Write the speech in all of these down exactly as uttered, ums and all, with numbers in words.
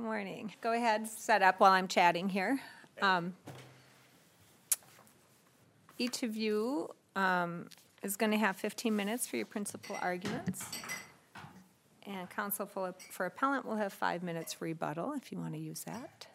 morning. Go ahead, set up while I'm chatting here. Um, each of you um, is going to have fifteen minutes for your principal arguments. And counsel for, for appellant will have five minutes for rebuttal if you want to use that.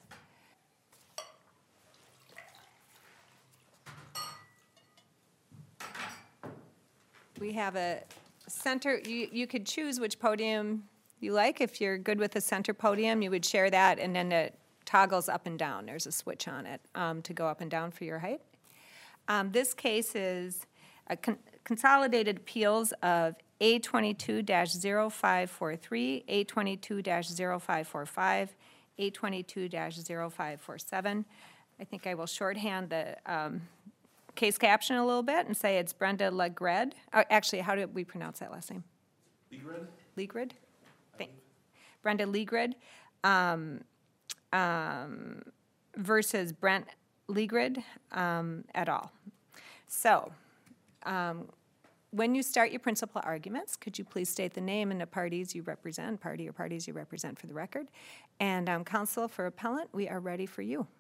We have a center, you, you could choose which podium you like. If you're good with the center podium, you would share that, and then it toggles up and down. There's a switch on it um, to go up and down for your height. Um, this case is a con- consolidated appeals of A twenty-two dash zero five four three, A twenty-two dash zero five four five, A twenty-two dash zero five four seven. I think I will shorthand the um, case caption a little bit and say it's Brenda Legred. Oh, actually, how did we pronounce that last name? Legred. Legred? Thank Brenda Legred um, um, versus Brent Legred um, et al. So, um, when you start your principal arguments, could you please state the name and the parties you represent, party or parties you represent for the record? And um, counsel for appellant, we are ready for you.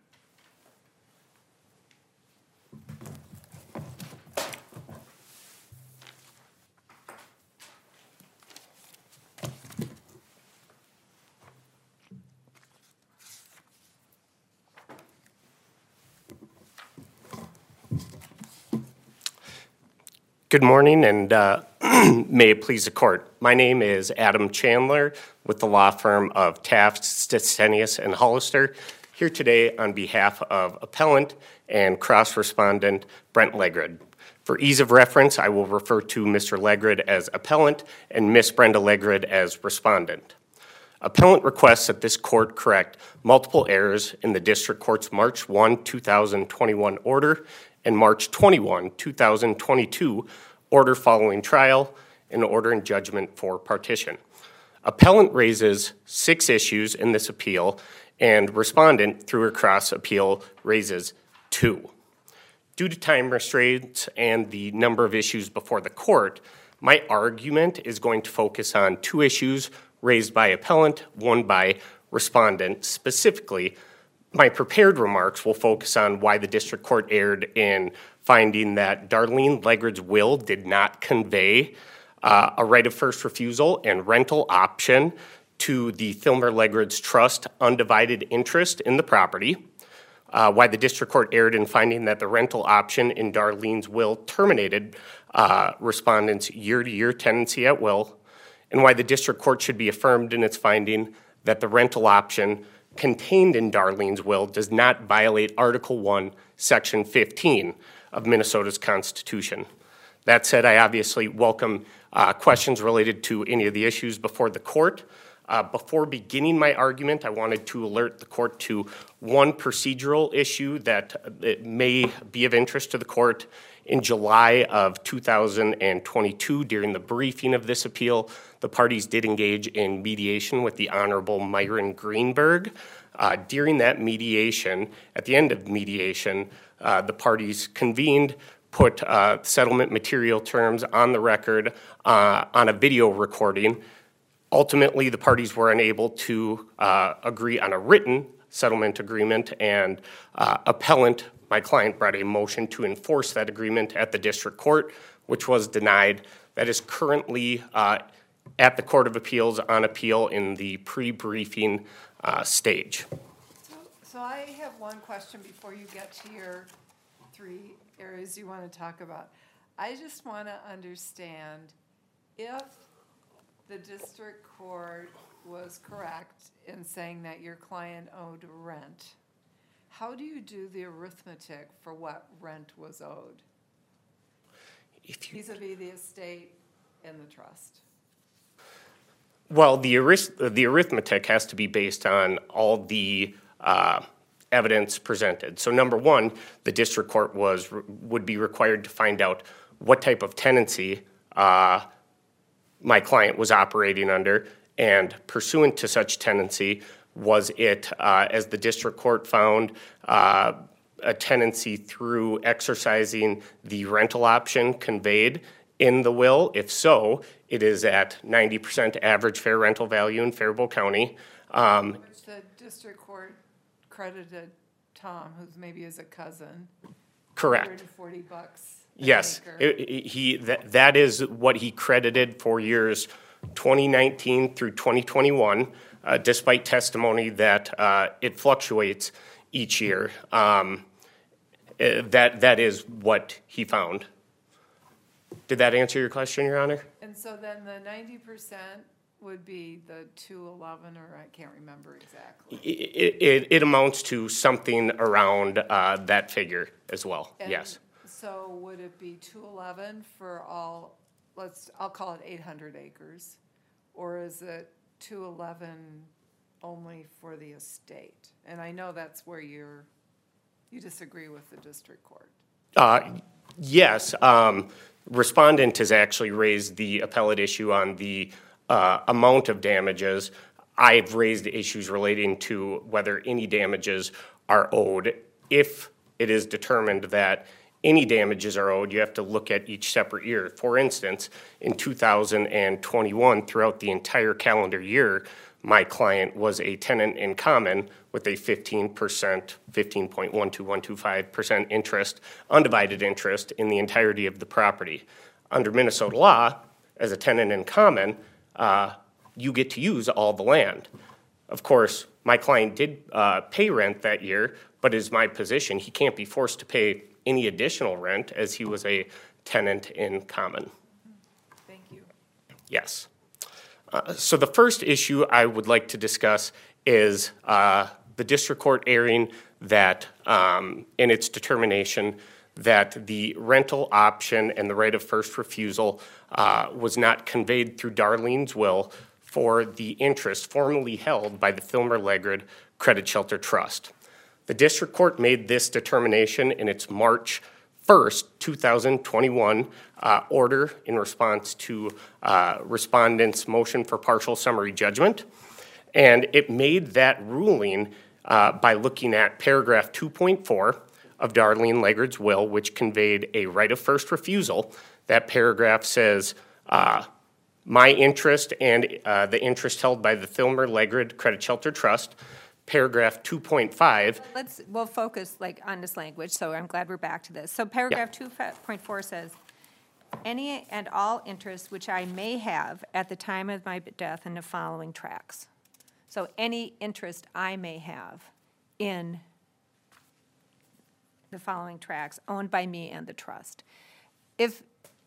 Good morning, and uh, may it please the court. My name is Adam Chandler with the law firm of Taft, Stetsenius, and Hollister, here today on behalf of appellant and cross-respondent Brent Legred. For ease of reference, I will refer to Mister Legred as appellant and Miss Brenda Legred as respondent. Appellant requests that this court correct multiple errors in the district court's March first, two thousand twenty-one order and March twenty-first, two thousand twenty-two order following trial and order in judgment for partition. Appellant raises six issues in this appeal, and respondent, through her cross appeal, raises two. Due to time restraints and the number of issues before the court, my argument is going to focus on two issues raised by appellant, one by respondent. Specifically, my prepared remarks will focus on why the district court erred in finding that Darlene Legred's will did not convey uh, a right of first refusal and rental option to the Thilmer Legred's trust undivided interest in the property, uh, why the district court erred in finding that the rental option in Darlene's will terminated uh, respondent's year-to-year tenancy at will, and why the district court should be affirmed in its finding that the rental option contained in Darlene's will does not violate Article one, Section fifteen of Minnesota's Constitution. That said, I obviously welcome uh, questions related to any of the issues before the court. Uh, before beginning my argument, I wanted to alert the court to one procedural issue that uh, may be of interest to the court. In July of two thousand twenty-two, during the briefing of this appeal, the parties did engage in mediation with the Honorable Myron Greenberg. Uh, during that mediation, at the end of mediation, uh, the parties convened, put uh, settlement material terms on the record uh, on a video recording. Ultimately, the parties were unable to uh, agree on a written settlement agreement, and uh, appellant, my client, brought a motion to enforce that agreement at the district court, which was denied. That is currently uh, at the Court of Appeals on appeal in the pre-briefing uh, stage. So, so I have one question before you get to your three areas you want to talk about. I just want to understand if the district court was correct in saying that your client owed rent, how do you do the arithmetic for what rent was owed If you, vis-a-vis the estate and the trust? Well, the, arith- the arithmetic has to be based on all the uh, evidence presented. So number one, the district court was would be required to find out what type of tenancy uh, my client was operating under, and pursuant to such tenancy, was it, uh, as the district court found, uh, a tenancy through exercising the rental option conveyed in the will? If so, it is at ninety percent average fair rental value in Faribault County. Um, Which the district court credited Tom, who's maybe is a cousin. correct. one hundred forty bucks an Yes, acre. it- it- he, that, that is what he credited for years twenty nineteen through twenty twenty-one, uh, despite testimony that, uh, it fluctuates each year. Um, uh, that, that is what he found. Did that answer your question, Your Honor? And so then the ninety percent would be the two eleven, or I can't remember exactly. It, it, it amounts to something around, uh, that figure as well, And yes. So would it be two eleven for all, let's, I'll call it eight hundred acres? Or is it two eleven only for the estate? And I know that's where you're, you disagree with the district court. Uh, Yes, um, respondent has actually raised the appellate issue on the uh, amount of damages. I've raised issues relating to whether any damages are owed. If it is determined that any damages are owed, you have to look at each separate year. For instance, in two thousand twenty-one, throughout the entire calendar year, my client was a tenant in common with a fifteen percent, fifteen point one two one two five percent interest, undivided interest in the entirety of the property. Under Minnesota law, as a tenant in common, uh, you get to use all the land. Of course, my client did uh, pay rent that year, but it is my position he can't be forced to pay any additional rent as he was a tenant in common. Thank you. Yes. Uh, so the first issue I would like to discuss is uh, the district court erring that um, in its determination that the rental option and the right of first refusal uh, was not conveyed through Darlene's will for the interest formerly held by the Filmer-Legrid Credit Shelter Trust. The district court made this determination in its March first, two thousand twenty-one uh, order in response to uh, respondent's motion for partial summary judgment. And it made that ruling uh, by looking at paragraph two point four of Darlene Legrid's will, which conveyed a right of first refusal. That paragraph says, uh, my interest and uh, the interest held by the Filmer-Legrid Credit Shelter Trust. Paragraph two point five. Let's, we'll focus like on this language, so I'm glad we're back to this. So paragraph two point four says, any and all interests which I may have at the time of my death in the following tracts. So any interest I may have in the following tracts owned by me and the trust. If,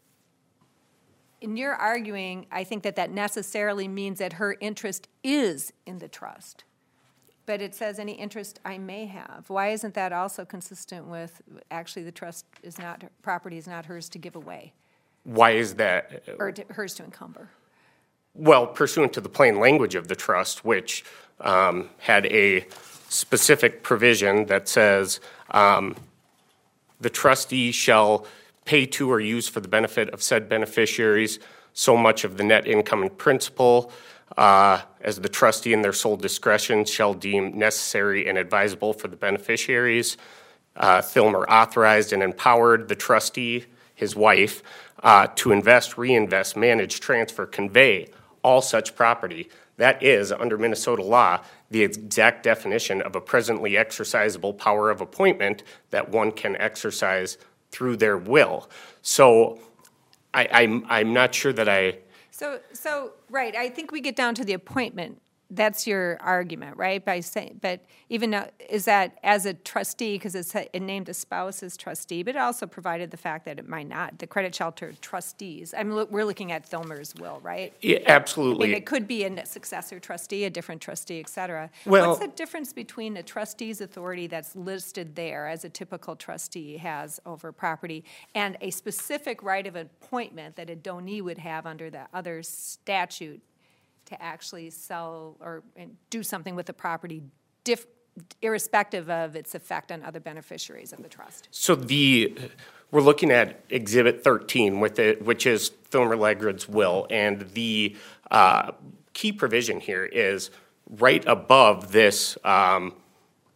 in your arguing, I think that that necessarily means that her interest is in the trust. But it says any interest I may have. Why isn't that also consistent with, actually, the trust is not, property is not hers to give away, Why is that? or to- hers to encumber? Well, pursuant to the plain language of the trust, which um, had a specific provision that says um, the trustee shall pay to or use for the benefit of said beneficiaries so much of the net income and principal uh, as the trustee in their sole discretion shall deem necessary and advisable for the beneficiaries. Uh, Filmer authorized and empowered the trustee, his wife, uh, to invest, reinvest, manage, transfer, convey all such property. That is, under Minnesota law, the exact definition of a presently exercisable power of appointment that one can exercise through their will. So I, I'm, I'm not sure that I... So, so, right, I think we get down to the appointment. That's your argument, right? By saying, but even though, is that as a trustee, because it's, it named a spouse as trustee, but it also provided the fact that it might not, the credit shelter trustees, I mean, we're looking at Filmer's will, right? Yeah, I absolutely. mean, it could be a successor trustee, a different trustee, et cetera. Well- What's the difference between a trustee's authority that's listed there as a typical trustee has over property and a specific right of appointment that a donee would have under the other statute to actually sell or and do something with the property, diff, irrespective of its effect on other beneficiaries of the trust? So the, we're looking at Exhibit thirteen, with it, which is Filmer-Legrid's will, and the uh, key provision here is right above this um,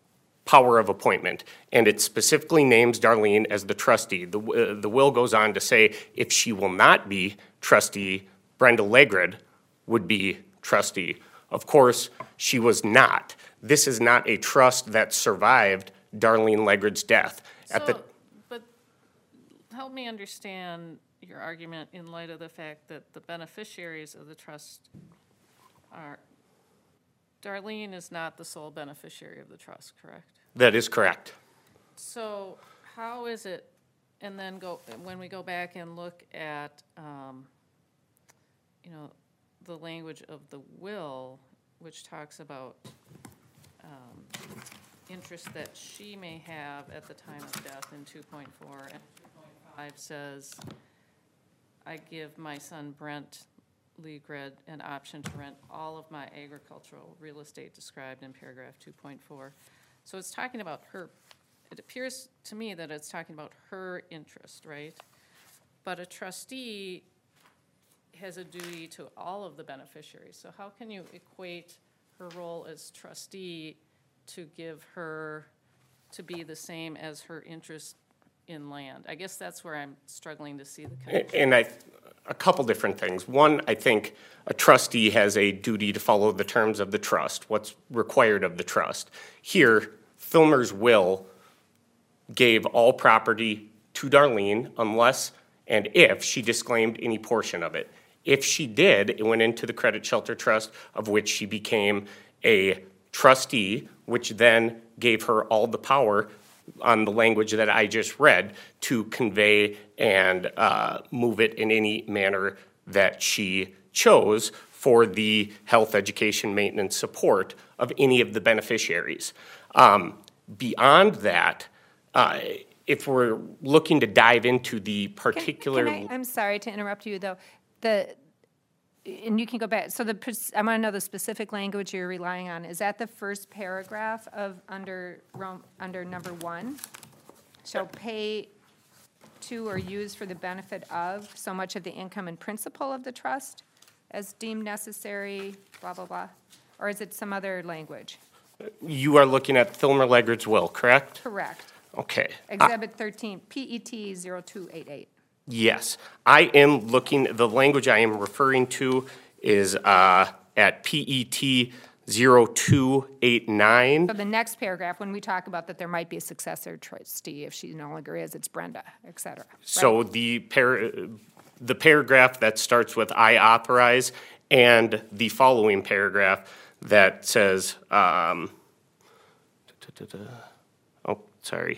power of appointment, and it specifically names Darlene as the trustee. The, uh, the will goes on to say if she will not be trustee, Brenda Legrid would be trustee. Of course, she was not. This is not a trust that survived Darlene Legrid's death. At the So, but help me understand your argument in light of the fact that the beneficiaries of the trust are, Darlene is not the sole beneficiary of the trust, correct? That is correct. So how is it, and then go, when we go back and look at, um, you know, the language of the will, which talks about um, interest that she may have at the time of death in two point four, and two point five says, I give my son Brent Legrid an option to rent all of my agricultural real estate described in paragraph two point four. So it's talking about her, it appears to me that it's talking about her interest, right? But a trustee has a duty to all of the beneficiaries. So how can you equate her role as trustee to give her, to be the same as her interest in land? I guess that's where I'm struggling to see the connection. And I, a couple different things. One, I think a trustee has a duty to follow the terms of the trust, what's required of the trust. Here, Filmer's will gave all property to Darlene unless and if she disclaimed any portion of it. If she did, it went into the Credit Shelter Trust, of which she became a trustee, which then gave her all the power on the language that I just read to convey and uh, move it in any manner that she chose for the health, education, maintenance, support of any of the beneficiaries. Um, beyond that, uh, if we're looking to dive into the Can- particular... Can I, I'm sorry to interrupt you, though. The, and you can go back, so the, pers- I want to know the specific language you're relying on. Is that the first paragraph of, under, Rom- under number one? Shall pay to or use for the benefit of so much of the income and principal of the trust as deemed necessary, blah, blah, blah? Or is it some other language? You are looking at Filmer Legrid's will, correct? Correct. Okay. Uh, Exhibit thirteen, P E T zero two eight eight. Yes, I am looking, the language I am referring to is uh, at P E T zero two eight nine. So the next paragraph, when we talk about that there might be a successor trustee, if she no longer is, it's Brenda, et cetera. So right? the par, the paragraph that starts with I authorize and the following paragraph that says, um, da, da, da, da. oh, sorry.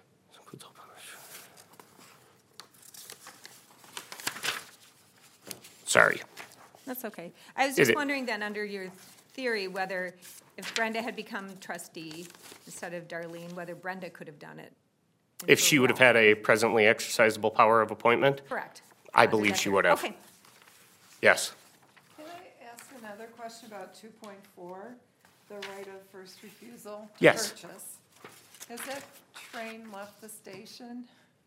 Sorry. That's okay. I was Is just it- wondering then, under your theory, whether if Brenda had become trustee instead of Darlene, whether Brenda could have done it. in If her she would have role. had a presently exercisable power of appointment? Correct. I Under believe that she theory. would have. Okay. Yes. Can I ask another question about two point four, the right of first refusal? to Yes. Purchase. Has that train left the station?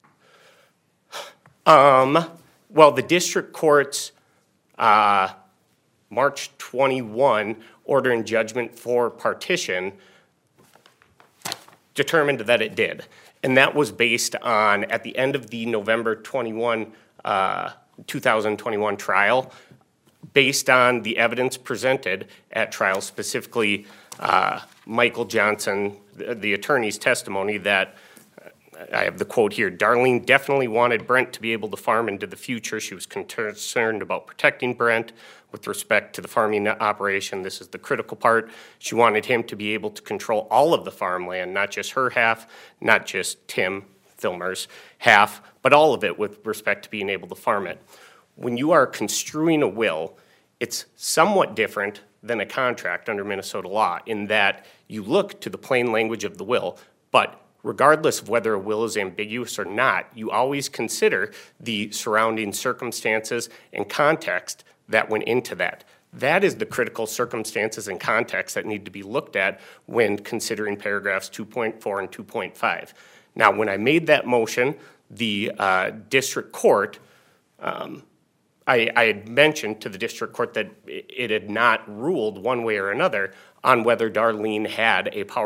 Um, well, the district court's uh, March twenty-one order in judgment for partition determined that it did. And that was based on, at the end of the November twenty-one, uh, two thousand twenty-one trial, based on the evidence presented at trial, specifically uh, Michael Johnson, the, the attorney's testimony that, I have the quote here, Darlene definitely wanted Brent to be able to farm into the future. She was concerned about protecting Brent with respect to the farming operation. This is the critical part. She wanted him to be able to control all of the farmland, not just her half, not just Tim Filmer's half, but all of it with respect to being able to farm it. When you are construing a will, it's somewhat different than a contract under Minnesota law in that you look to the plain language of the will, but regardless of whether a will is ambiguous or not, you always consider the surrounding circumstances and context that went into that. That is the critical circumstances and context that need to be looked at when considering paragraphs two point four and two point five. Now, when I made that motion, the uh, district court, um, I, I had mentioned to the district court that it had not ruled one way or another on whether Darlene had a power of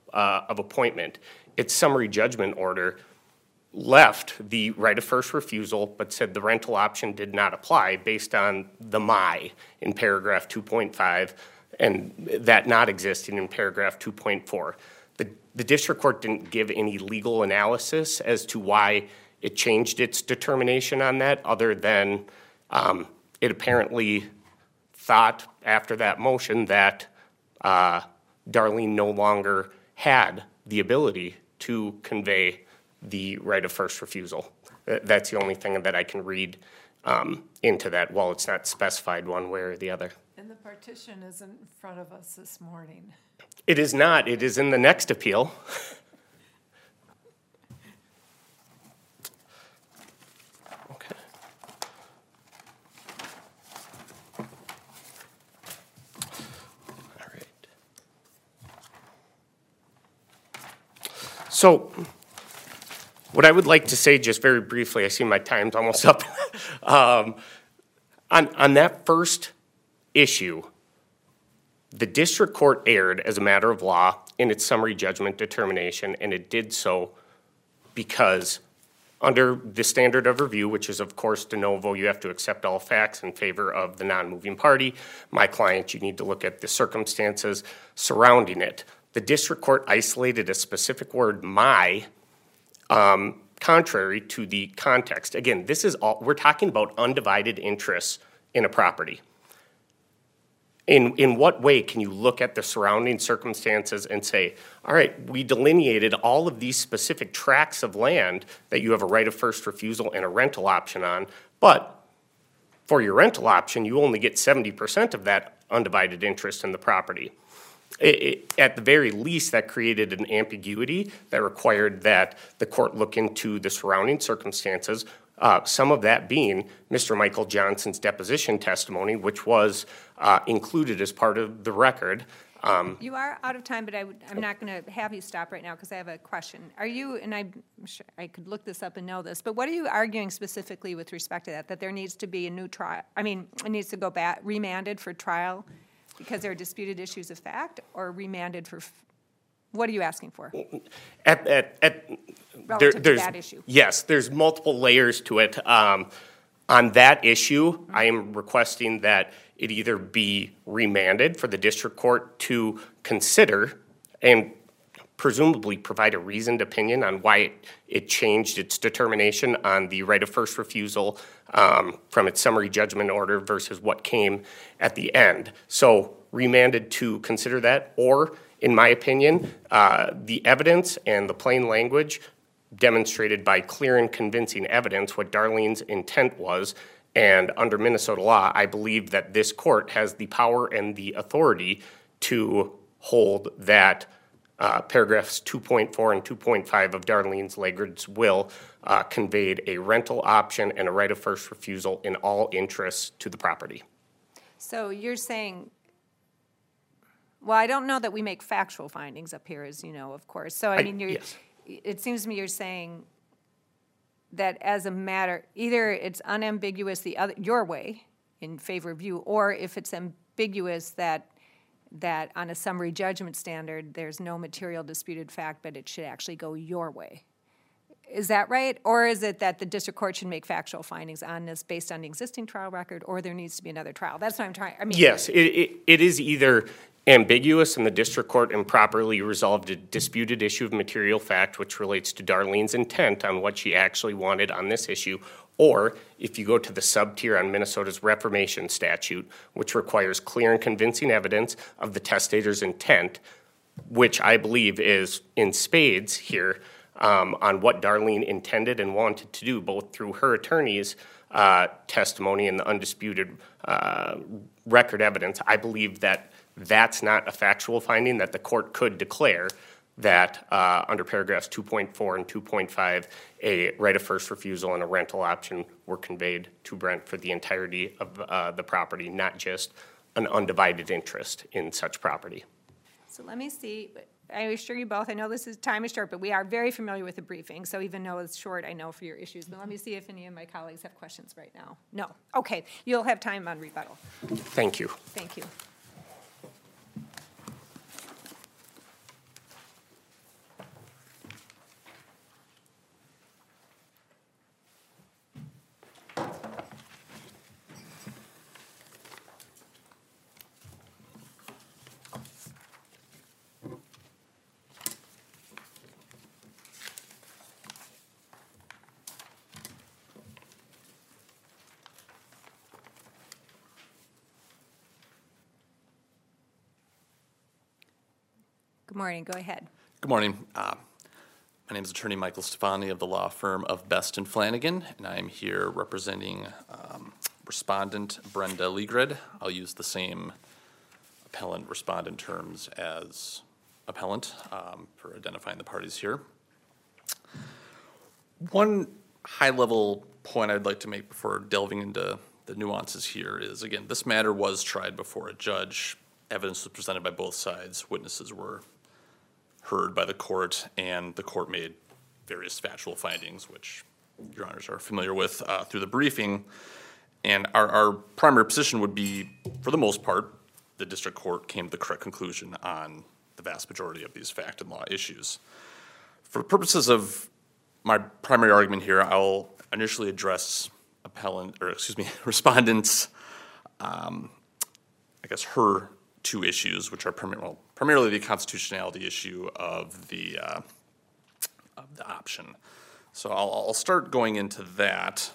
uh, of appointment, its summary judgment order left the right of first refusal, but said the rental option did not apply based on the my in paragraph two point five, and that not existing in paragraph two point four. The, the district court didn't give any legal analysis as to why it changed its determination on that, other than um, it apparently thought after that motion that uh, Darlene no longer had the ability to convey the right of first refusal. That's the only thing that I can read um, into that, while it's not specified one way or the other. And the partition isn't in front of us this morning. It is not. It is in the next appeal. Okay. All right. So, what I would like to say just very briefly, I see my time's almost up. um, on, on that first issue, the district court erred as a matter of law in its summary judgment determination, and it did so because under the standard of review, which is of course de novo, you have to accept all facts in favor of the non-moving party. My client, you need to look at the circumstances surrounding it. The district court isolated a specific word, my, Um, contrary to the context. Again, this is all, we're talking about undivided interests in a property. In, in what way can you look at the surrounding circumstances and say, all right, we delineated all of these specific tracts of land that you have a right of first refusal and a rental option on, but for your rental option, you only get seventy percent of that undivided interest in the property. It, it, at the very least, that created an ambiguity that required that the court look into the surrounding circumstances, uh, some of that being Mister Michael Johnson's deposition testimony, which was uh, included as part of the record. Um, You are out of time, but I would, I'm not going to have you stop right now because I have a question. Are you, and I'm sure I could look this up and know this, but what are you arguing specifically with respect to that? That there needs to be a new trial, I mean, it needs to go back, remanded for trial because there are disputed issues of fact, or remanded for, f- what are you asking for? At, at, at, there, Relative to there's, that issue. Yes, there's multiple layers to it. Um, on that issue, I am requesting that it either be remanded for the district court to consider and presumably provide a reasoned opinion on why it, it changed its determination on the right of first refusal um, from its summary judgment order versus what came at the end. So remanded to consider that, or in my opinion, uh, the evidence and the plain language demonstrated by clear and convincing evidence what Darlene's intent was. And under Minnesota law, I believe that this court has the power and the authority to hold that uh, paragraphs two point four and two point five of Darlene's Legard's will uh, conveyed a rental option and a right of first refusal in all interests to the property. So you're saying, well, I don't know that we make factual findings up here, as you know, of course. So, I I- mean, you're, yes. it seems to me you're saying that as a matter, either it's unambiguous the other, your way, in favor of you, or if it's ambiguous that, that on a summary judgment standard, there's no material disputed fact, but it should actually go your way. Is that right? Or is it that the district court should make factual findings on this based on the existing trial record, or there needs to be another trial? That's what I'm trying, I mean. Yes, it, it, it is either ambiguous and the district court improperly resolved a disputed issue of material fact, which relates to Darlene's intent on what she actually wanted on this issue, or if you go to the sub-tier on Minnesota's Reformation statute, which requires clear and convincing evidence of the testator's intent, which I believe is in spades here, um, on what Darlene intended and wanted to do, both through her attorney's uh, testimony and the undisputed uh, record evidence. I believe that that's not a factual finding, that the court could declare that uh, under paragraphs two point four and two point five, a right of first refusal and a rental option were conveyed to Brent for the entirety of uh, the property, not just an undivided interest in such property. So let me see, I assure you both, I know this is, time is short, but we are very familiar with the briefing, so even though it's short, I know for your issues. But let me see if any of my colleagues have questions right now. No, okay, you'll have time on rebuttal. Thank you. Thank you. Good morning, go ahead. Good morning. Uh, My name is Attorney Michael Stefani of the law firm of Best and Flanagan, and I am here representing um, respondent Brenda Legrid. I'll use the same appellant-respondent terms as appellant um, for identifying the parties here. One high-level point I'd like to make before delving into the nuances here is, again, this matter was tried before a judge. Evidence was presented by both sides. Witnesses were heard by the court, and the court made various factual findings, which your honors are familiar with uh, through the briefing. And our, our primary position would be, for the most part, the district court came to the correct conclusion on the vast majority of these fact and law issues. For purposes of my primary argument here, I'll initially address appellant, or excuse me, respondents, um, I guess her two issues, which are primar- well, primarily the constitutionality issue of the uh, of the option. So I'll, I'll start going into that.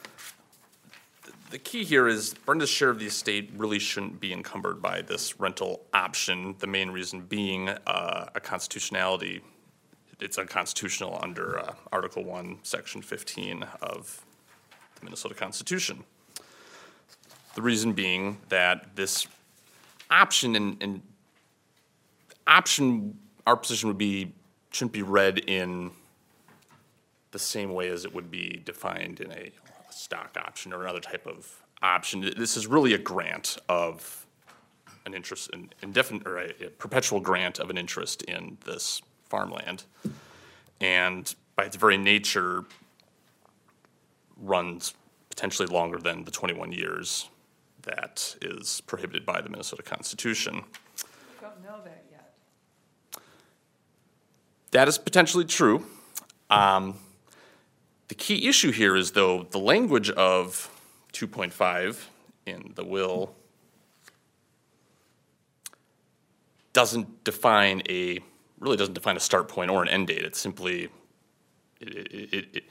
The key here is Brenda's share of the estate really shouldn't be encumbered by this rental option. The main reason being uh, a constitutionality. It's unconstitutional under uh, Article One, Section fifteen of the Minnesota Constitution. The reason being that this option and, and option, our position would be, shouldn't be read in the same way as it would be defined in a stock option or another type of option. This is really a grant of an interest, in indefinite or a, a perpetual grant of an interest in this farmland, and by its very nature runs potentially longer than the twenty-one years that is prohibited by the Minnesota Constitution. Don't know that yet. That is potentially true. Um, the key issue here is, though, the language of two point five in the will doesn't define a, really doesn't define a start point or an end date. It's simply, it, it, it, it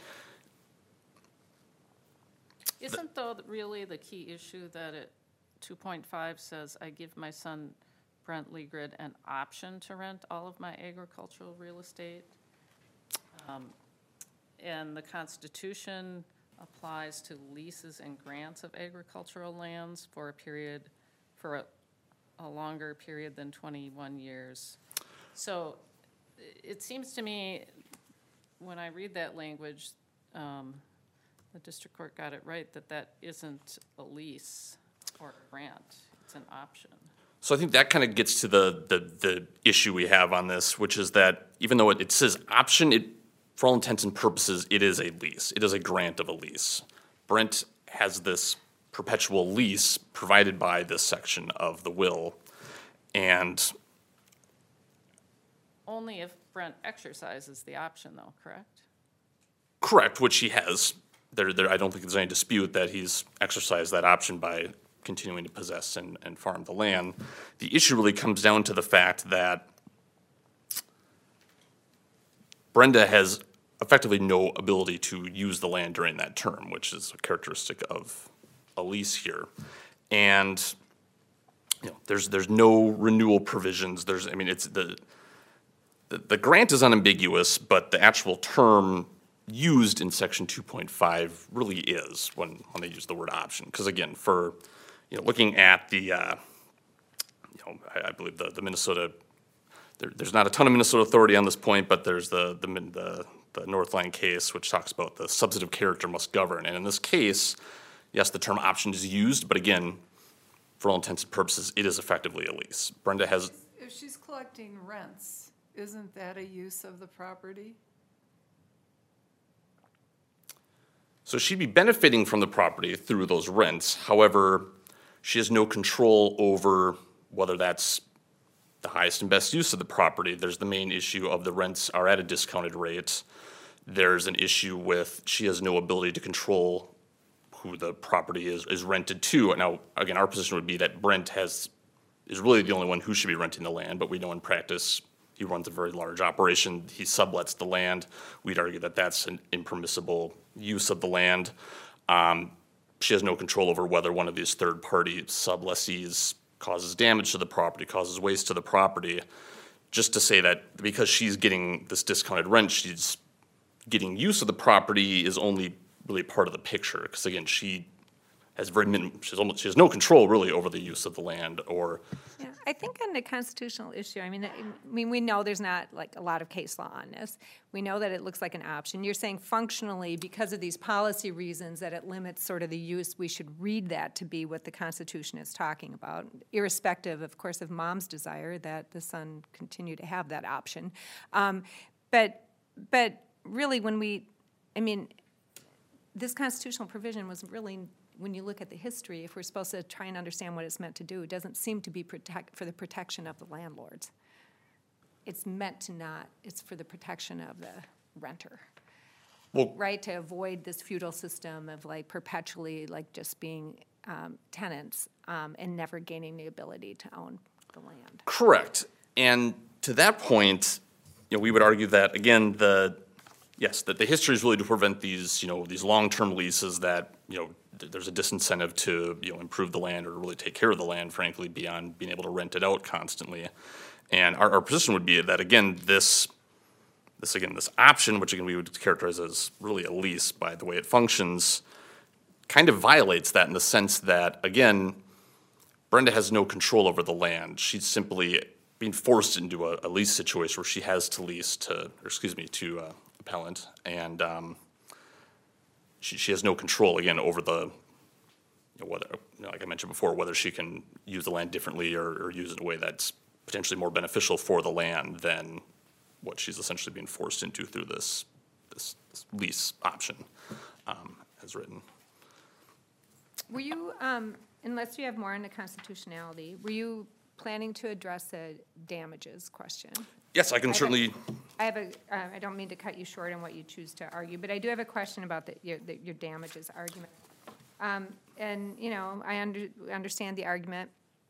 Isn't though really the key issue that it, two point five says, I give my son Brent Legrid an option to rent all of my agricultural real estate? Um, And the Constitution applies to leases and grants of agricultural lands for a period, for a, a longer period than twenty-one years. So it seems to me, when I read that language, um, the district court got it right, that that isn't a lease or a grant, it's an option. So I think that kind of gets to the, the, the issue we have on this, which is that even though it, it says option, it, for all intents and purposes, it is a lease. It is a grant of a lease. Brent has this perpetual lease provided by this section of the will, and Only if Brent exercises the option though, correct? correct, which he has. There, there, I don't think there's any dispute that he's exercised that option by continuing to possess and, and farm the land. The issue really comes down to the fact that Brenda has effectively no ability to use the land during that term, which is a characteristic of a lease here. And, you know, there's, there's no renewal provisions. There's, I mean, it's the, the, the grant is unambiguous, but the actual term used in section two point five really is when, when they use the word option. Because again, for, you know, looking at the, uh, you know, I, I believe the, the Minnesota, there, there's not a ton of Minnesota authority on this point, but there's the, the, the, the Northline case, which talks about the substantive character must govern. And in this case, yes, the term option is used, but again, for all intents and purposes, it is effectively a lease. Brenda has, If she's collecting rents, isn't that a use of the property? so she'd be benefiting from the property through those rents. However, she has no control over whether that's the highest and best use of the property. There's the main issue of the rents are at a discounted rate. There's an issue with she has no ability to control who the property is, is rented to. Now, again, our position would be that Brent has, is really the only one who should be renting the land, but we know in practice he runs a very large operation. He sublets the land. We'd argue that that's an impermissible use of the land. Um, she has no control over whether one of these third-party sublessees causes damage to the property, causes waste to the property. just to say that because she's getting this discounted rent, she's getting use of the property is only really part of the picture. Because again, she has very minim, she's almost, she has no control really over the use of the land or. Yeah, I think on the constitutional issue, I mean, I I mean, we know there's not like a lot of case law on this. We know that it looks like an option. You're saying functionally, because of these policy reasons, that it limits sort of the use, we should read that to be what the Constitution is talking about, irrespective, of course, of mom's desire that the son continue to have that option. Um, but, but really, when we, I mean, this constitutional provision was really, when you look at the history, if we're supposed to try and understand what it's meant to do, it doesn't seem to be protect, for the protection of the landlords. It's meant to not, it's for the protection of the renter. Well, Right, to avoid this feudal system of like perpetually like just being um, tenants um, and never gaining the ability to own the land. correct. And to that point, you know, we would argue that, again, the, yes, that the history is really to prevent these, you know, these long-term leases that, you know, th- there's a disincentive to, you know, improve the land or really take care of the land, frankly, beyond being able to rent it out constantly. And our, our position would be that, again, this, this, again, this option, which again, we would characterize as really a lease by the way it functions, kind of violates that in the sense that, again, Brenda has no control over the land. She's simply being forced into a, a lease situation where she has to lease to, or excuse me, to uh, appellant, and um, she, she has no control, again, over the, you know, whether, you know, like I mentioned before, whether she can use the land differently or, or use it in a way that's potentially more beneficial for the land than what she's essentially being forced into through this, this, this lease option um, as written. Were you, um, unless you have more on the constitutionality, were you planning to address the damages question? Yes, I can I have- certainly, I have a, uh, I don't mean to cut you short on what you choose to argue, but I do have a question about the, your, the, your damages argument. Um, and, you know, I under, understand the argument.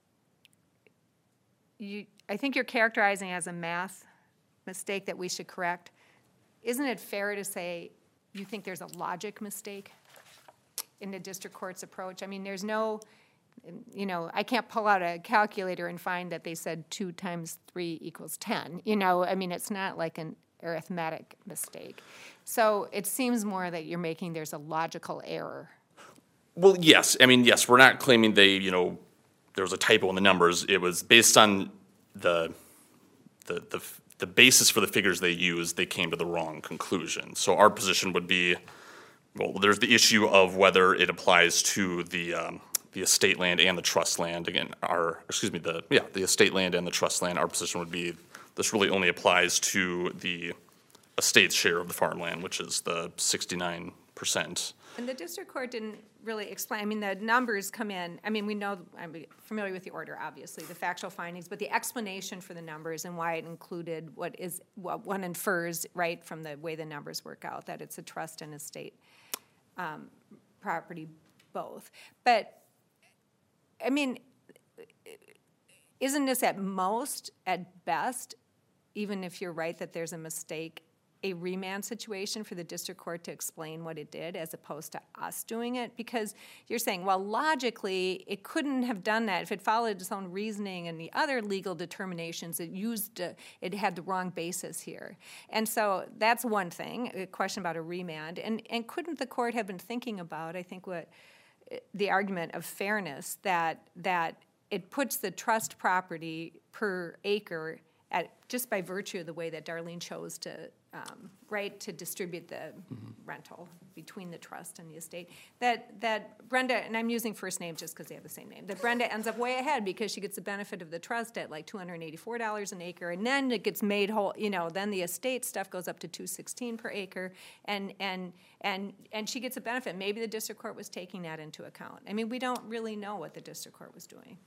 You, I think you're characterizing it as a math mistake that we should correct. Isn't it fair to say you think there's a logic mistake in the district court's approach? I mean, there's no, you know, I can't pull out a calculator and find that they said two times three equals ten. You know, I mean, it's not like an arithmetic mistake. So it seems more that you're making there's a logical error. well, yes, I mean, yes, we're not claiming they, you know, there was a typo in the numbers. It was based on the, the, the, the basis for the figures they used, they came to the wrong conclusion. So our position would be, well, there's the issue of whether it applies to the, um, the estate land and the trust land. Again, our, excuse me, the, yeah, the estate land and the trust land, our position would be this really only applies to the estate's share of the farmland, which is the sixty-nine percent. And the district court didn't really explain, I mean, the numbers come in, I mean, we know, I'm familiar with the order, obviously, the factual findings, but the explanation for the numbers and why it included what is, what one infers, right, from the way the numbers work out, that it's a trust and estate um, property both. But, I mean, isn't this at most, at best, even if you're right that there's a mistake, a remand situation for the district court to explain what it did as opposed to us doing it? Because you're saying, well, logically, it couldn't have done that if it followed its own reasoning and the other legal determinations. It used, uh, it had the wrong basis here. And so that's one thing, a question about a remand. And, and couldn't the court have been thinking about, I think, what the argument of fairness, that that it puts the trust property per acre at, just by virtue of the way that Darlene chose to, um, right, to distribute the mm-hmm. rental between the trust and the estate, that, that Brenda, and I'm using first names just because they have the same name, that Brenda ends up way ahead because she gets the benefit of the trust at like two hundred eighty-four dollars an acre, and then it gets made whole, you know, then the estate stuff goes up to two hundred sixteen dollars per acre, and, and, and, and she gets a benefit. Maybe the district court was taking that into account. I mean, we don't really know what the district court was doing.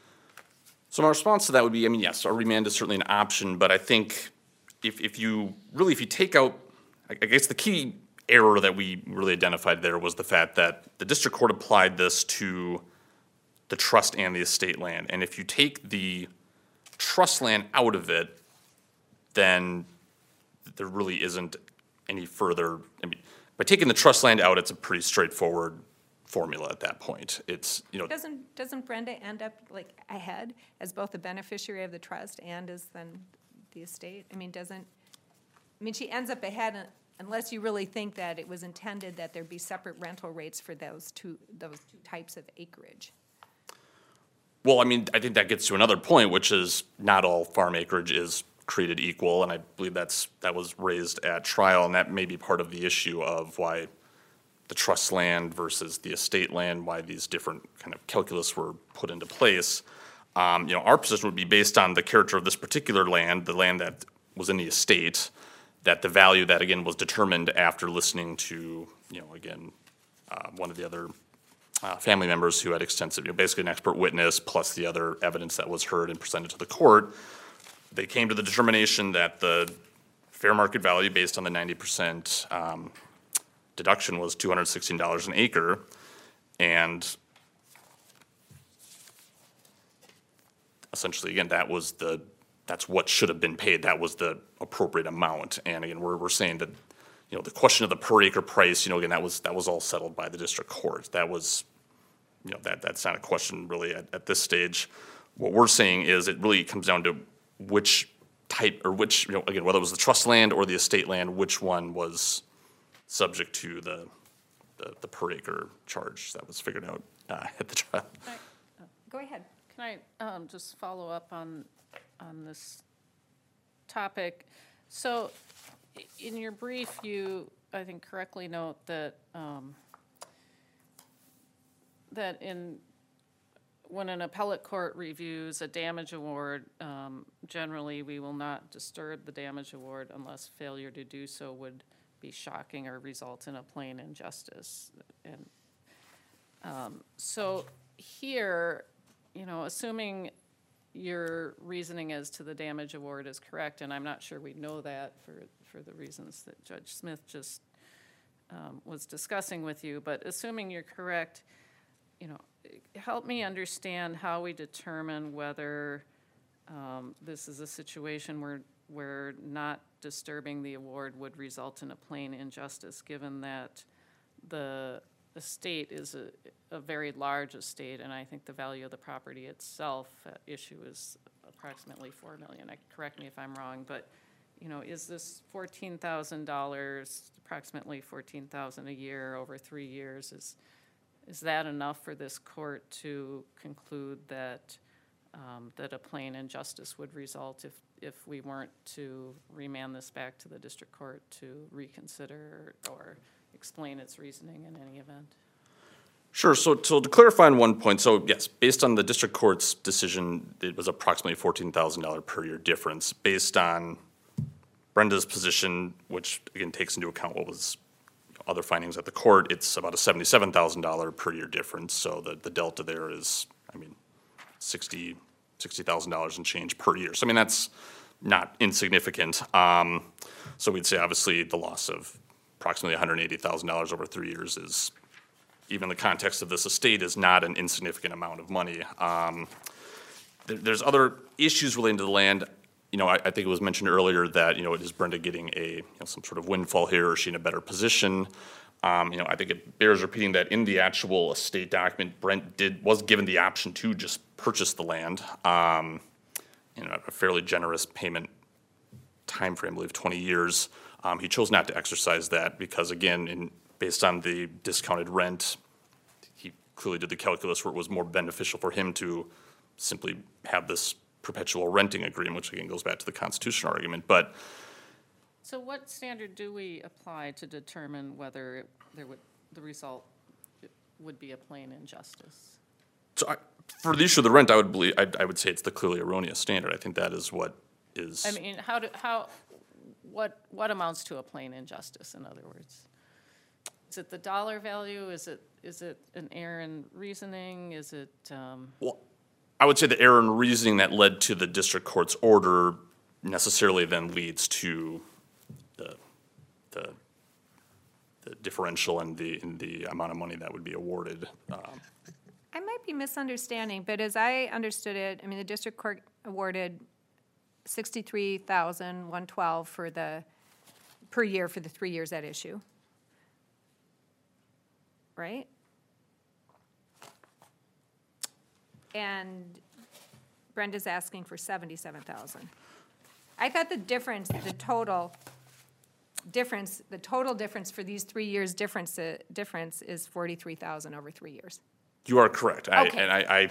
So my response to that would be, I mean, yes, a remand is certainly an option, but I think if, if you, really, if you take out, I guess the key error that we really identified there was the fact that the district court applied this to the trust and the estate land. And if you take the trust land out of it, then there really isn't any further, I mean, by taking the trust land out, it's a pretty straightforward formula at that point. It's, you know. Doesn't, doesn't Brenda end up like ahead as both the beneficiary of the trust and as then the estate? I mean, doesn't, I mean, she ends up ahead uh, unless you really think that it was intended that there'd be separate rental rates for those two, those two types of acreage. Well, I mean, I think that gets to another point, which is not all farm acreage is created equal, and I believe that's, that was raised at trial, and that may be part of the issue of why the trust land versus the estate land, why these different kind of calculus were put into place. Um, you know, our position would be based on the character of this particular land, the land that was in the estate, that the value that, again, was determined after listening to, you know, again, uh, one of the other uh, family members who had extensive, you know, basically an expert witness, plus the other evidence that was heard and presented to the court. They came to the determination that the fair market value based on the ninety percent um, deduction was two hundred sixteen dollars an acre, and essentially, again, that was the, that's what should have been paid, that was the appropriate amount, and again, we're, we're saying that, you know, the question of the per acre price, you know, again, that was, that was all settled by the district court, that was, you know, that, that's not a question really at, at this stage. What we're saying is it really comes down to which type, or which, you know, again, whether it was the trust land or the estate land, which one was subject to the, the, the per acre charge that was figured out uh, at the trial. Go ahead. Can I um, just follow up on, on this topic? So i- in your brief, you, I think correctly note that, um, that in, when an appellate court reviews a damage award, um, generally, we will not disturb the damage award unless failure to do so would be shocking or result in a plain injustice. And um, so here, you know, assuming your reasoning as to the damage award is correct, and I'm not sure we know that for, for the reasons that Judge Smith just um, was discussing with you, but assuming you're correct, you know, help me understand how we determine whether um, this is a situation where, where not disturbing the award would result in a plain injustice, given that the estate is a, a very large estate, and I think the value of the property itself at issue is approximately four million dollars. Correct me if I'm wrong, but, you know, is this fourteen thousand dollars, approximately fourteen thousand dollars a year over three years, is, is that enough for this court to conclude that, um, that a plain injustice would result if, if we weren't to remand this back to the district court to reconsider or explain its reasoning in any event? Sure, so, so to clarify on one point, so yes, based on the district court's decision, it was approximately fourteen thousand dollars per year difference. Based on Brenda's position, which again takes into account what was other findings at the court, it's about a seventy-seven thousand dollars per year difference. So the, the delta there is, I mean, sixty thousand dollars and change per year. So I mean, that's not insignificant. Um, so we'd say obviously the loss of approximately one hundred eighty thousand dollars over three years is, even in the context of this estate, is not an insignificant amount of money. Um, there, there's other issues relating to the land. You know, I, I think it was mentioned earlier that, you know, is Brenda getting a, you know, some sort of windfall here, or is she in a better position? Um, you know, I think it bears repeating that in the actual estate document, Brent did, was given the option to just purchase the land. Um, you know, a fairly generous payment timeframe, I believe twenty years. Um, he chose not to exercise that because, again, in, based on the discounted rent, he clearly did the calculus where it was more beneficial for him to simply have this perpetual renting agreement, which again goes back to the constitutional argument. But So what standard do we apply to determine whether it, there would, the result would be a plain injustice? so I, for the issue of the rent, I would believe, I, I would say it's the clearly erroneous standard. I think that is what is. I mean, how do, how, what, what amounts to a plain injustice, in other words? Is it the dollar value? Is it, is it an error in reasoning? Is it, um, Well, I would say the error in reasoning that led to the district court's order necessarily then leads to the, the, the differential in the, in the amount of money that would be awarded. Um, I might be misunderstanding, but as I understood it, I mean, the district court awarded sixty-three thousand one hundred twelve dollars for the, per year for the three years at issue. Right? And Brenda's asking for seventy-seven thousand dollars. I thought the difference, the total difference, the total difference for these three years difference, uh, difference is forty-three thousand over three years. You are correct. I, Okay. and I, I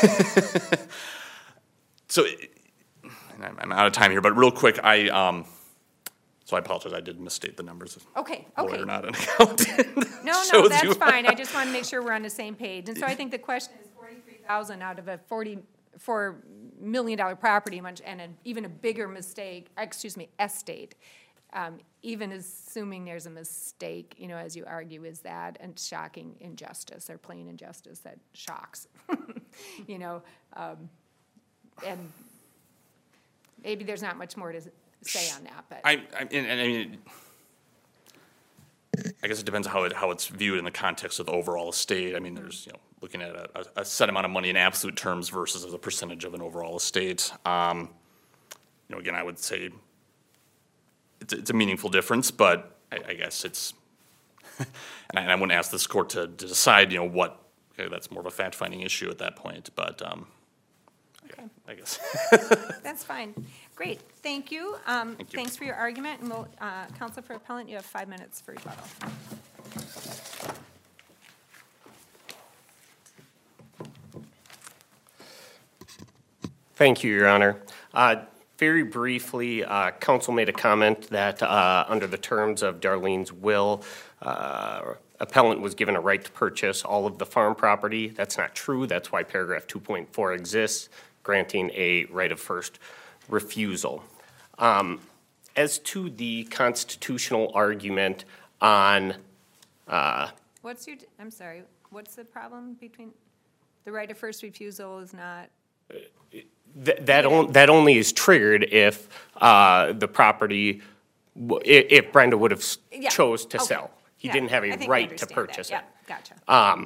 so and I'm, I'm out of time here, but real quick, I um, so I apologize. I did misstate the numbers. Okay, Lawyer, okay. not an accountant. No, no, Shows that's you. fine. I just want to make sure we're on the same page. And so I think the question is forty-three thousand out of a forty-four million dollar property, much, and an even a bigger mistake, excuse me, estate. Um, even assuming there's a mistake, you know, as you argue, is that a shocking injustice or plain injustice that shocks, you know? Um, and maybe there's not much more to say on that, but. I, I and, and I mean, I guess it depends how it how it's viewed in the context of the overall estate. I mean, there's you know looking at a, a, a set amount of money in absolute terms versus as a percentage of an overall estate. Um, you know, again, I would say it's it's a meaningful difference, but I, I guess it's and, I, and I wouldn't ask this court to, to decide you know what okay, that's more of a fact finding issue at that point, but. Um, Okay. I guess. That's fine. Great, thank you. Um, Thank you. Thanks for your argument, and we'll, uh, Counsel for Appellant, you have five minutes for rebuttal. Thank you, Your Honor. Uh, Very briefly, uh, counsel made a comment that uh, under the terms of Darlene's will, uh, appellant was given a right to purchase all of the farm property. That's not true. That's why paragraph two point four exists, granting a right of first refusal. Um, As to the constitutional argument on, What's your, I'm sorry, what's the problem between, the right of first refusal is not, th- that on- that only is triggered if uh, the property, w- i- if Brenda would have s- yeah. chose to okay. sell. He Yeah, didn't have I a think I right to understand that. purchase it. Yeah, gotcha.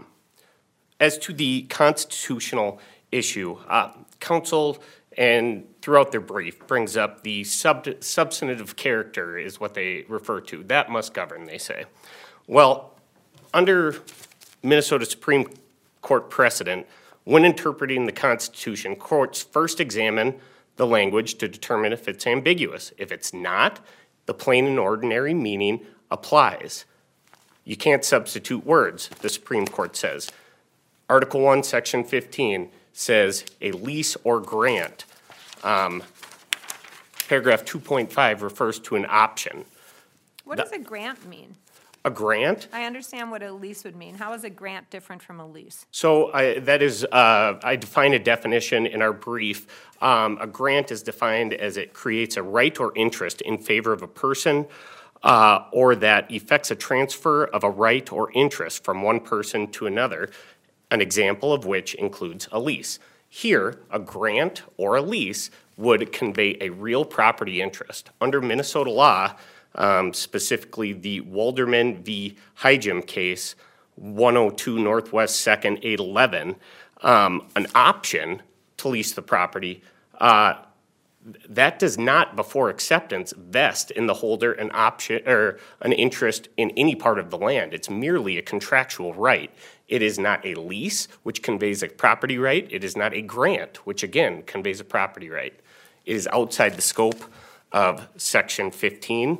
As to the constitutional issue, uh, counsel and throughout their brief brings up the sub- substantive character is what they refer to. That must govern, they say. Well, under Minnesota Supreme Court precedent, when interpreting the Constitution, courts first examine the language to determine if it's ambiguous. If it's not, the plain and ordinary meaning applies. You can't substitute words, the Supreme Court says. Article one, Section fifteen says a lease or grant. Um, paragraph two point five refers to an option. What does a grant mean? A grant, I understand what a lease would mean. How is a grant different from a lease? so I, that is, uh, I define a definition in our brief. Um, a grant is defined as it creates a right or interest in favor of a person uh, or that effects a transfer of a right or interest from one person to another, an example of which includes a lease. Here, a grant or a lease would convey a real property interest. Under Minnesota law, um, specifically the Walderman v. Hygem case, one oh two Northwest second eight eleven, um, an option to lease the property, uh, that does not, before acceptance, vest in the holder an option or an interest in any part of the land. It's merely a contractual right. It is not a lease, which conveys a property right. It is not a grant, which again conveys a property right. It is outside the scope of Section fifteen.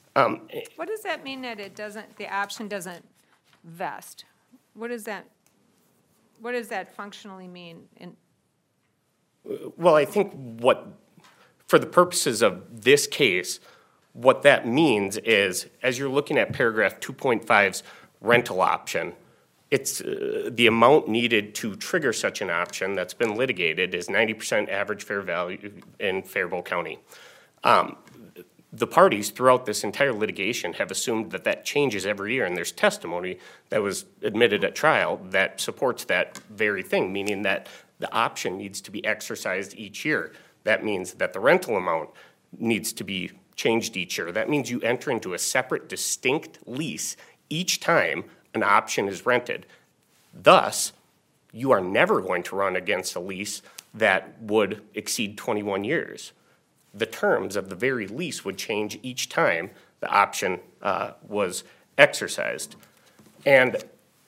What does that mean that it doesn't, the option doesn't vest? What does that, what does that functionally mean? In, Well, I think what, for the purposes of this case, what that means is, as you're looking at paragraph two point five's rental option, it's, uh, the amount needed to trigger such an option that's been litigated is ninety percent average fair value in Faribault County. Um, The parties throughout this entire litigation have assumed that that changes every year, and there's testimony that was admitted at trial that supports that very thing, meaning that the option needs to be exercised each year. That means that the rental amount needs to be changed each year. That means you enter into a separate, distinct lease each time an option is rented. Thus, you are never going to run against a lease that would exceed twenty-one years. The terms of the very lease would change each time the option uh, was exercised. And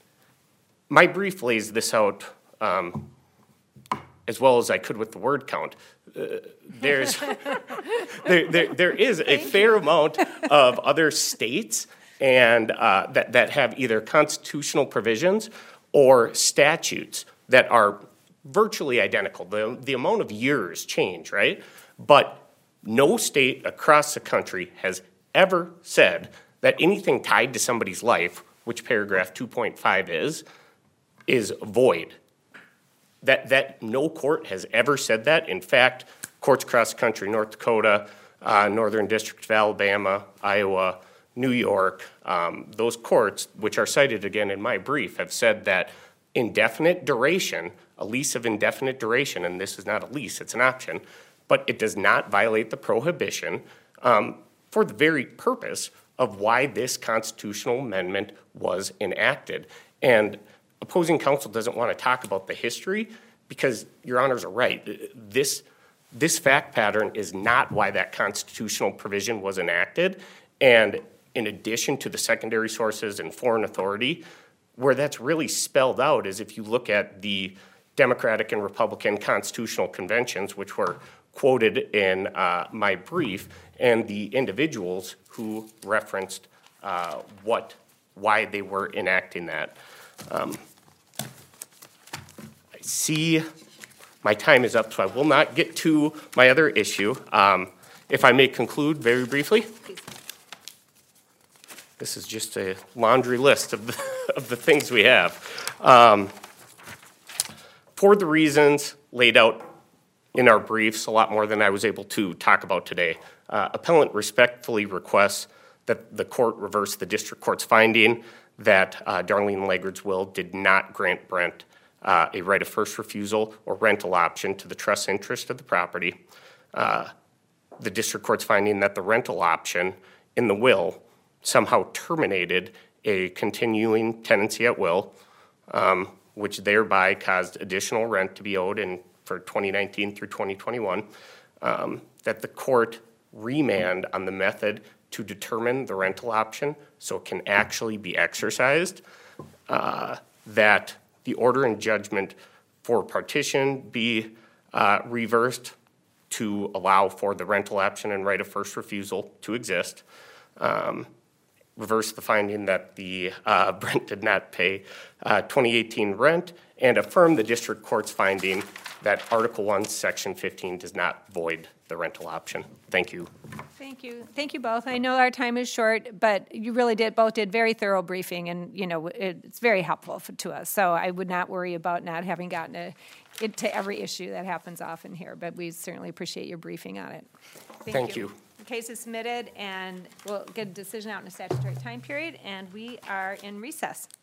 my brief lays this out um, as well as I could with the word count. Uh, there's there, there, there is a fair amount of other states and uh, that, that have either constitutional provisions or statutes that are virtually identical. The, the amount of years change, right? But no state across the country has ever said that anything tied to somebody's life, which paragraph two point five is, is void. That, that no court has ever said that. In fact, courts across the country, North Dakota, uh, Northern District of Alabama, Iowa, New York, um, those courts, which are cited again in my brief, have said that indefinite duration, a lease of indefinite duration, and this is not a lease, it's an option, but it does not violate the prohibition um, for the very purpose of why this constitutional amendment was enacted. And opposing counsel doesn't want to talk about the history because your honors are right. This, this fact pattern is not why that constitutional provision was enacted. And in addition to the secondary sources and foreign authority, where that's really spelled out is if you look at the Democratic and Republican constitutional conventions, which were quoted in uh, my brief, and the individuals who referenced uh, what, why they were enacting that. Um, I see my time is up, so I will not get to my other issue. Um, if I may conclude very briefly. This is just a laundry list of the, of the things we have. Um, for the reasons laid out in our briefs, a lot more than I was able to talk about today, uh, appellant respectfully requests that the court reverse the district court's finding that uh, Darlene Laggard's will did not grant Brent uh, a right of first refusal or rental option to the trust interest of the property. Uh, the district court's finding that the rental option in the will somehow terminated a continuing tenancy at will, um, which thereby caused additional rent to be owed in, for twenty nineteen through twenty twenty-one, um, that the court remand on the method to determine the rental option so it can actually be exercised, uh, that the order and judgment for partition be uh, reversed to allow for the rental option and right of first refusal to exist, um, reverse the finding that the uh, Brent did not pay uh, twenty eighteen rent, and affirm the district court's finding that Article one, Section fifteen does not void the rental option. Thank you. Thank you. Thank you both. I know our time is short, but you really did, both did very thorough briefing, and, you know, it, it's very helpful for, to us. So I would not worry about not having gotten a, into every issue that happens often here, but we certainly appreciate your briefing on it. Thank, Thank you. The case is submitted, and we'll get a decision out in a statutory time period, and we are in recess.